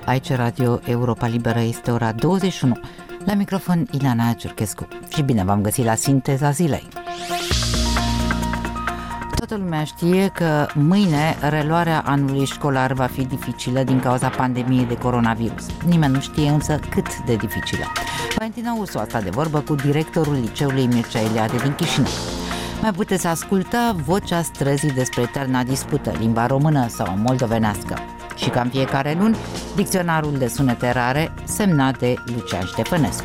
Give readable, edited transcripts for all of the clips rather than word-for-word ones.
Aici Radio Europa Liberă, este ora 21. La microfon Ileana Ciurchescu și bine v-am găsit la Sinteza Zilei. Toată lumea știe că mâine reluarea anului școlar va fi dificilă din cauza pandemiei de coronavirus. Nimeni nu știe însă cât de dificilă. Valentina Ursu a stat de vorbă cu directorul liceului Mircea Eliade din Chișinău. Mai puteți asculta vocea străzii despre eterna dispută, limba română sau moldovenească. Și ca în fiecare luni, dicționarul de sunete rare semnat de Lucian Ștefănescu.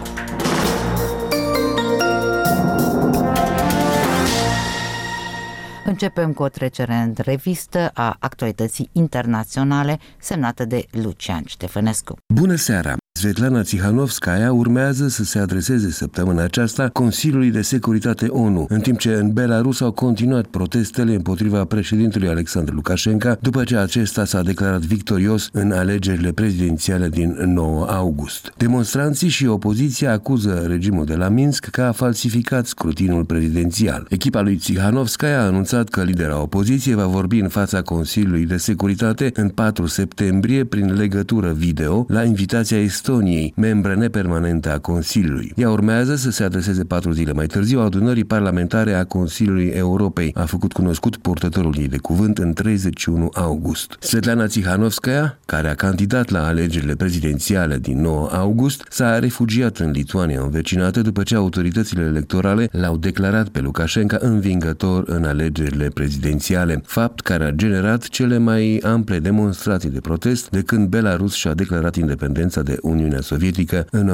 Începem cu o trecere în revistă a actualității internaționale semnată de Lucian Ștefănescu. Bună seara! Svetlana Țihanovskaia urmează să se adreseze săptămâna aceasta Consiliului de Securitate ONU, în timp ce în Belarus au continuat protestele împotriva președintelui Alexandru Lukashenko, după ce acesta s-a declarat victorios în alegerile prezidențiale din 9 august. Demonstranții și opoziția acuză regimul de la Minsk că a falsificat scrutinul prezidențial. Echipa lui Țihanovskaia a anunțat că lidera opoziției va vorbi în fața Consiliului de Securitate în 4 septembrie prin legătură video la invitația Estoniei, membră nepermanentă a Consiliului. Ea urmează să se adreseze 4 zile mai târziu adunării parlamentare a Consiliului Europei, a făcut cunoscut purtătorul ei de cuvânt în 31 august. Svetlana Țihanovskaia, care a candidat la alegerile prezidențiale din 9 august, s-a refugiat în Lituania învecinată după ce autoritățile electorale l-au declarat pe Lukashenko învingător în alegerile prezidențiale, fapt care a generat cele mai ample demonstrații de protest de când Belarus și-a declarat independența de Uniunea Sovietică în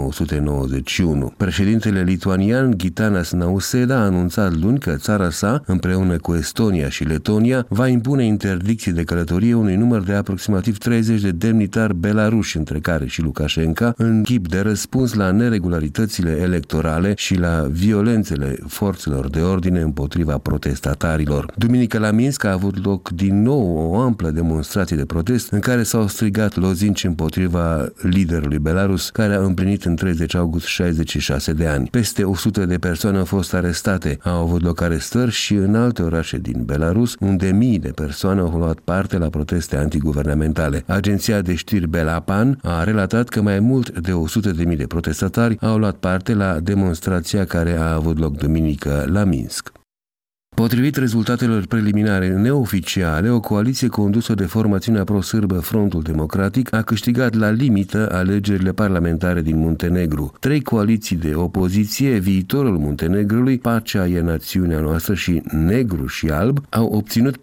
1991. Președintele lituanian Gitanas Nauseda a anunțat luni că țara sa, împreună cu Estonia și Letonia, va impune interdicții de călătorie unui număr de aproximativ 30 de demnitari belaruși, între care și Lukashenko, în chip de răspuns la neregularitățile electorale și la violențele forțelor de ordine împotriva protestatarilor. Duminică la Minsk a avut loc din nou o amplă demonstrație de protest în care s-au strigat lozinci împotriva liderului Belarus, care a împlinit în 30 august 66 de ani. Peste 100 de persoane au fost arestate. Au avut loc arestări și în alte orașe din Belarus, unde mii de persoane au luat parte la proteste antiguvernamentale. Agenția de știri Belapan a relatat că mai mult de 100.000 de protestatari au luat parte la demonstrația care a avut loc duminică la Minsk. Potrivit rezultatelor preliminare neoficiale, o coaliție condusă de formațiunea pro-sârbă Frontul Democratic a câștigat la limită alegerile parlamentare din Muntenegru. 3 coaliții de opoziție, Viitorul Muntenegrului, Pacea e națiunea noastră și Negru și Alb, au obținut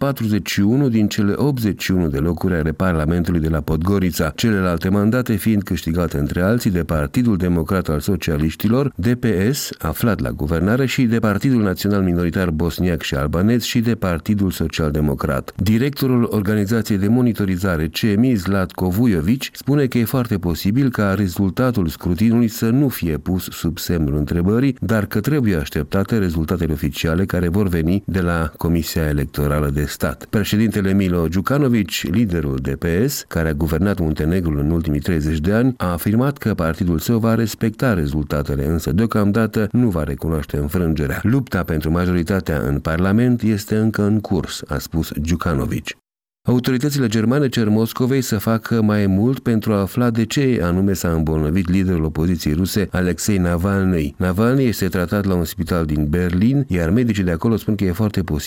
41 din cele 81 de locuri ale Parlamentului de la Podgorița, celelalte mandate fiind câștigate între alții de Partidul Democrat al Socialiștilor, DPS, aflat la guvernare, și de Partidul Național Minoritar Bosniac și albanez și de Partidul Social-Democrat. Directorul organizației de monitorizare CMI, Zlatko Vujović, spune că e foarte posibil ca rezultatul scrutinului să nu fie pus sub semnul întrebării, dar că trebuie așteptate rezultatele oficiale care vor veni de la Comisia Electorală de Stat. Președintele Milo Đukanović, liderul DPS, care a guvernat Muntenegrul în ultimii 30 de ani, a afirmat că partidul său va respecta rezultatele, însă deocamdată nu va recunoaște înfrângerea. Lupta pentru majoritatea în Parlament este încă în curs, a spus Đukanović. Autoritățile germane cer Moscovei să facă mai mult pentru a afla de ce anume s-a îmbolnăvit liderul opoziției ruse Alexei Navalny. Navalny este tratat la un spital din Berlin, iar medicii de acolo spun că e foarte posibil